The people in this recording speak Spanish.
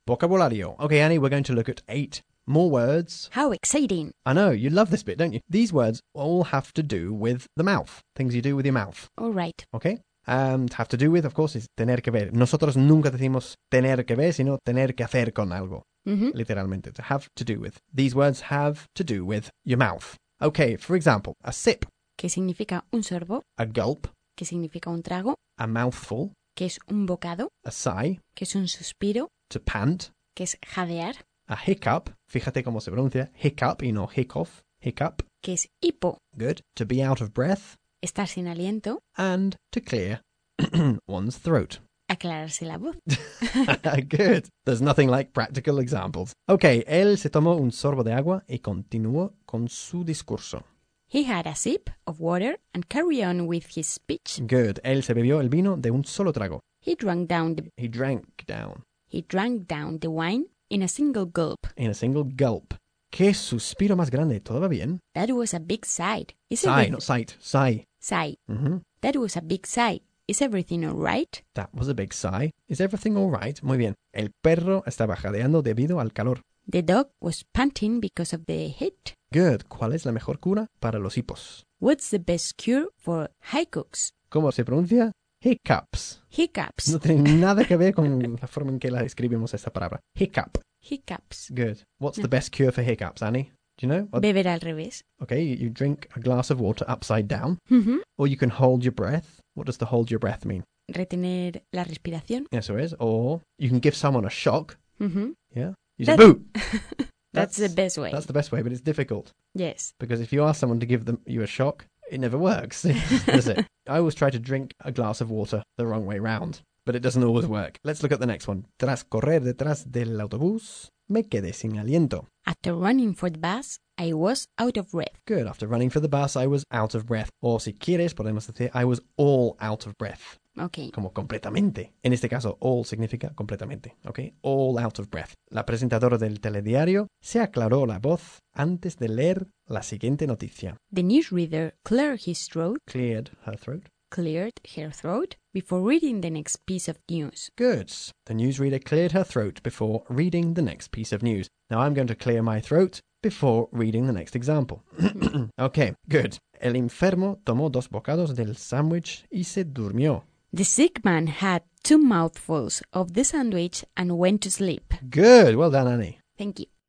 Vocabulario. Okay, Annie, we're going to look at 8 more words. How exciting. I know, you love this bit, don't you? These words all have to do with the mouth. Things you do with your mouth. All right. Okay? And have to do with, of course, is tener que ver. Nosotros nunca decimos tener que ver, sino tener que hacer con algo. Literalmente. To have to do with. These words have to do with your mouth. Okay, for example, a sip. Que significa un sorbo. A gulp. Que significa un trago. A mouthful. Que es un bocado. A sigh. Que es un suspiro. To pant. Que es jadear. A hiccup. Fíjate cómo se pronuncia. Hiccup y no hiccough. Hiccup. Que es hipo. Good. To be out of breath. Estar sin aliento. And to clear one's throat. Aclararse la voz. Good. There's nothing like practical examples. Okay, él se tomó un sorbo de agua y continuó con su discurso. He had a sip of water and carried on with his speech. Good. Él se bebió el vino de un solo trago. He drank down the wine in a single gulp. In a single gulp. ¡Qué suspiro más grande! ¿Todo va bien? That was a big sigh. Sigh, not sight. Sigh. Sigh. That was a big sigh. Is everything all right? That was a big sigh. Is everything all right? Muy bien. El perro estaba jadeando debido al calor. The dog was panting because of the heat. Good. ¿Cuál es la mejor cura para los hipos? What's the best cure for hiccups? ¿Cómo se pronuncia? Hiccups. Hiccups. No tiene nada que ver con la forma en que la escribimos esta palabra. Hiccup. Hiccups. Good. What's the best cure for hiccups, Annie? Do you know? Beber al revés. Okay, you drink a glass of water upside down. Or you can hold your breath. What does the hold your breath mean? Retener la respiración. Eso es. Or you can give someone a shock. Yeah. You say, That- boo! That's the best way. That's the best way, but it's difficult. Yes. Because if you ask someone to give you a shock, it never works, does it? I always try to drink a glass of water the wrong way round, but it doesn't always work. Let's look at the next one. Tras correr detrás del autobús, me quedé sin aliento. After running for the bus, I was out of breath. Good. After running for the bus, I was out of breath. O si quieres, podemos decir, I was all out of breath. Okay. Como completamente. En este caso, all significa completamente. ¿Ok? All out of breath. La presentadora del telediario se aclaró la voz antes de leer la siguiente noticia. The newsreader cleared his throat, Cleared her throat. cleared her throat before reading the next piece of news. Good. The newsreader cleared her throat before reading the next piece of news. Now I'm going to clear my throat before reading the next example. Okay, good. El enfermo tomó 2 bocados del sándwich y se durmió. The sick man had 2 mouthfuls of the sandwich and went to sleep. Good. Well done, Annie. Thank you.